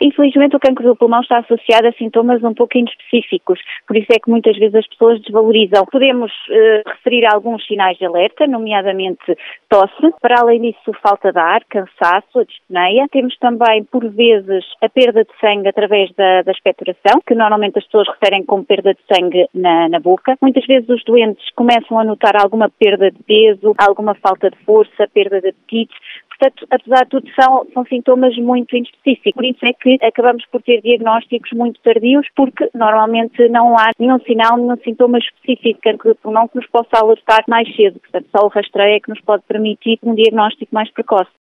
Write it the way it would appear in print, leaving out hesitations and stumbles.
Infelizmente o cancro do pulmão está associado a sintomas um pouco inespecíficos, por isso é que muitas vezes as pessoas desvalorizam. Podemos referir alguns sinais de alerta, nomeadamente tosse, para além disso falta de ar, cansaço, a dispneia. Temos também, por vezes, a perda de sangue através da expectoração, que normalmente as pessoas referem como perda de sangue na boca. Muitas vezes os doentes começam a notar alguma perda de peso, alguma falta de força, perda de apetite. Portanto, apesar de tudo, são sintomas muito inespecíficos. Por isso é que acabamos por ter diagnósticos muito tardios, porque normalmente não há nenhum sinal, nenhum sintoma específico de cancro do pulmão que nos possa alertar mais cedo. Portanto, só o rastreio é que nos pode permitir um diagnóstico mais precoce.